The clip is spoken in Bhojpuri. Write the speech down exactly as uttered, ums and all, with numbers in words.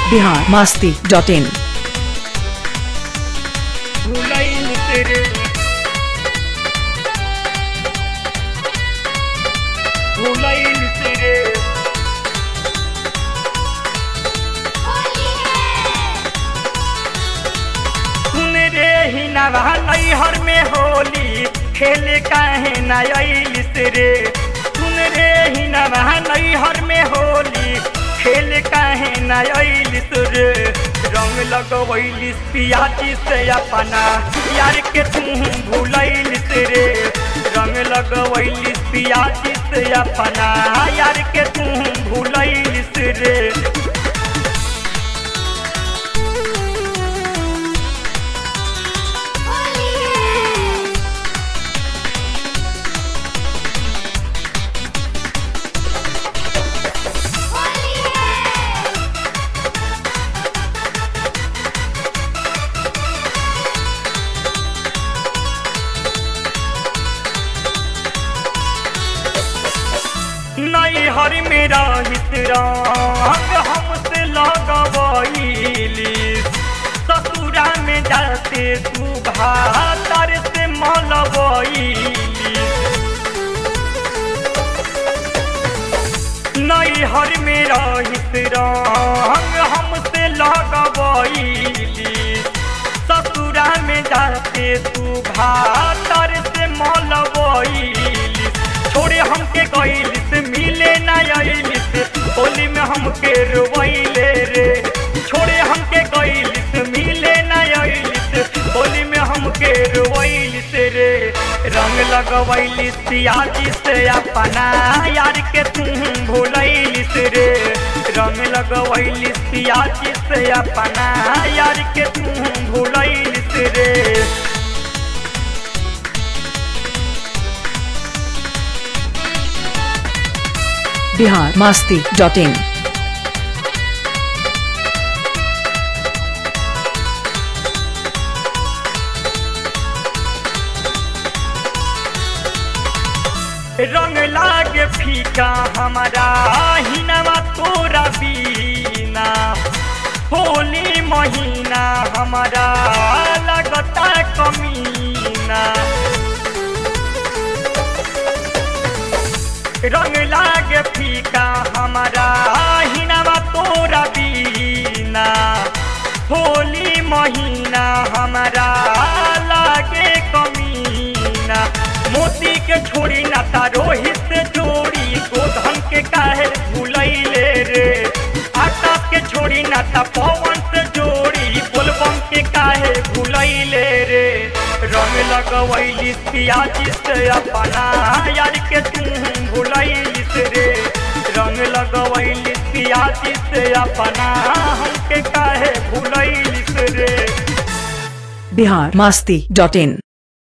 बिहार मस्ती डॉट इन। भुलाइल तेरे भुलाइल तेरे सुन रे ही नवा नैहर में होली खेले काहे न अइलिस रे। सुन रे ही नवा नैहर में होली खेले काहे न अइलिस रे। रंग लगवैलिस पियाजी से अपना यार के तू भुलैलिस रे। रंग लगवैलिस पियाजी से अपना यार के तू भुलैलिस रे। नैहर मेरा हितरंग हमसे लगवैली ससुरा में जाते तू भातर से मलवैली। नैहर मेरा हितरंग हमसे लगवैली ससुरा में जाते तू भातर से मलवैली। छोड़े हमके गइलिस मिले न अइलिस होली में हमके रोवैले रे। छोड़े हमके गइलिस मिले न अइलिस होली में हमके रोवैलिस रे। रंग लगवैलिस पियाजी से अपना यार के तू भुलैलिस रे। रंग लगवैलिस पियाजी से अपना यार के तू भुलैलिस रे। Bihar Masti dot in. रंग लागे फीका हमारा हिनवा तोरा बीना। होली महीना हमारा लगता कमीना। रंग लागे फीका हमारा हिनवा तोरा बीना। होली महीना हमारा लागे कमीना। मोती के छोड़ी ना रोहित से जोड़ी गोधन के काहे भुलैले रे। आकाश के छोड़ी ना पवन से जोड़ी बोलबम के काहे भुलैले रे। रंग लगवैलिस पियाजी से अपना यार के तू भुलैलिस रे। रंग लगवैलिस पियाजी से अपना हमके काहे भुलैलिस रे। बिहार मस्ती डॉट इन।